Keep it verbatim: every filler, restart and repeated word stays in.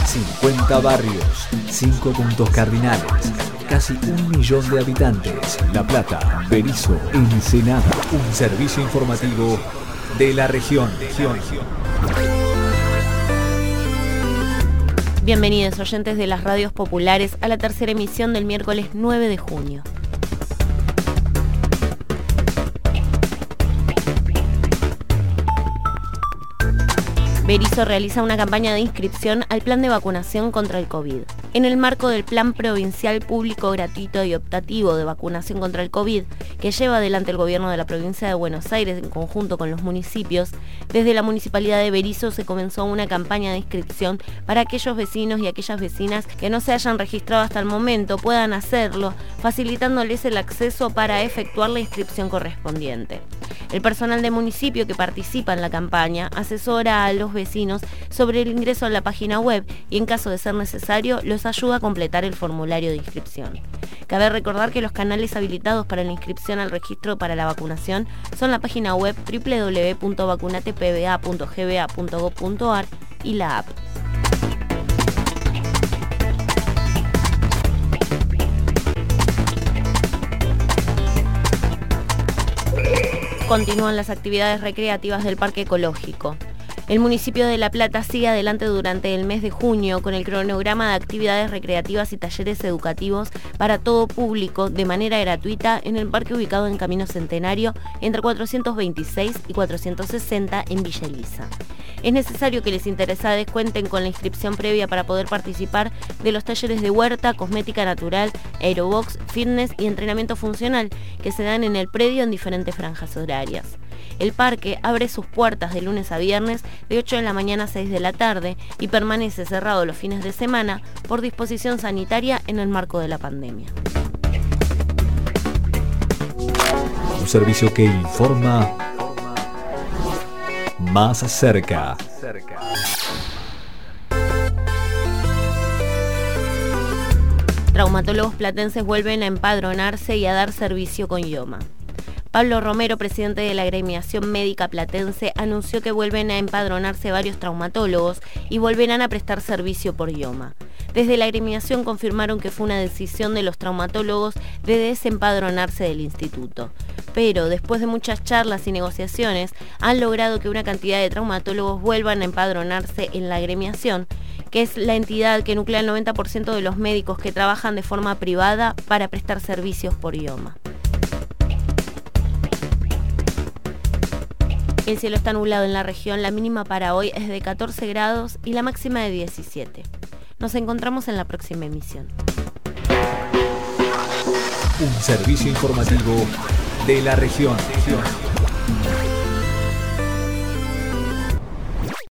cincuenta barrios, cinco puntos cardinales, casi un millón de habitantes. La Plata, Berisso, Ensenada. Un servicio informativo de la región. Bienvenidos oyentes de las radios populares a la tercera emisión del miércoles nueve de junio. Berisso realiza una campaña de inscripción al plan de vacunación contra el COVID. En el marco del Plan Provincial Público Gratuito y Optativo de Vacunación contra el COVID, que lleva adelante el gobierno de la provincia de Buenos Aires en conjunto con los municipios, desde la Municipalidad de Berisso se comenzó una campaña de inscripción para aquellos vecinos y aquellas vecinas que no se hayan registrado hasta el momento puedan hacerlo, facilitándoles el acceso para efectuar la inscripción correspondiente. El personal del municipio que participa en la campaña asesora a los vecinos sobre el ingreso a la página web y en caso de ser necesario los ayuda a completar el formulario de inscripción. Cabe recordar que los canales habilitados para la inscripción al registro para la vacunación son la página web doble u doble u doble u punto vacunate p b a punto g b a punto gob punto a r y la app. Continúan las actividades recreativas del Parque Ecológico. El municipio de La Plata sigue adelante durante el mes de junio con el cronograma de actividades recreativas y talleres educativos para todo público de manera gratuita en el parque ubicado en Camino Centenario entre cuatrocientos veintiséis y cuatrocientos sesenta en Villa Elisa. Es necesario que les interesados cuenten con la inscripción previa para poder participar de los talleres de huerta, cosmética natural, aerobox, fitness y entrenamiento funcional que se dan en el predio en diferentes franjas horarias. El parque abre sus puertas de lunes a viernes de ocho de la mañana a seis de la tarde y permanece cerrado los fines de semana por disposición sanitaria en el marco de la pandemia. Un servicio que informa más cerca. Traumatólogos platenses vuelven a empadronarse y a dar servicio con IOMA. Pablo Romero, presidente de la Agremiación Médica Platense, anunció que vuelven a empadronarse varios traumatólogos y volverán a prestar servicio por IOMA. Desde la agremiación confirmaron que fue una decisión de los traumatólogos de desempadronarse del instituto. Pero después de muchas charlas y negociaciones, han logrado que una cantidad de traumatólogos vuelvan a empadronarse en la agremiación, que es la entidad que nuclea el noventa por ciento de los médicos que trabajan de forma privada para prestar servicios por IOMA. El cielo está nublado en la región, la mínima para hoy es de catorce grados y la máxima de diecisiete. Nos encontramos en la próxima emisión. Un servicio informativo de la región.